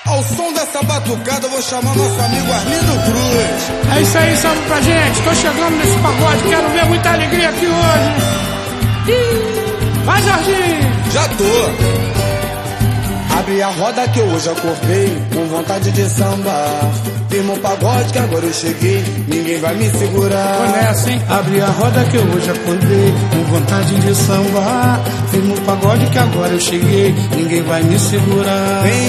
Ao som dessa batucada eu vou chamar nosso amigo Arlindo Cruz. É isso aí, salve pra gente. Tô chegando nesse pagode, quero ver muita alegria aqui hoje. Vai, Jorginho! Já tô. Abre a roda que eu hoje acordei com vontade de sambar. Firma o pagode que agora eu cheguei, ninguém vai me segurar. Foi nessa, hein? Abre a roda que eu hoje acordei com vontade de sambar. Firma o pagode que agora eu cheguei, ninguém vai me segurar.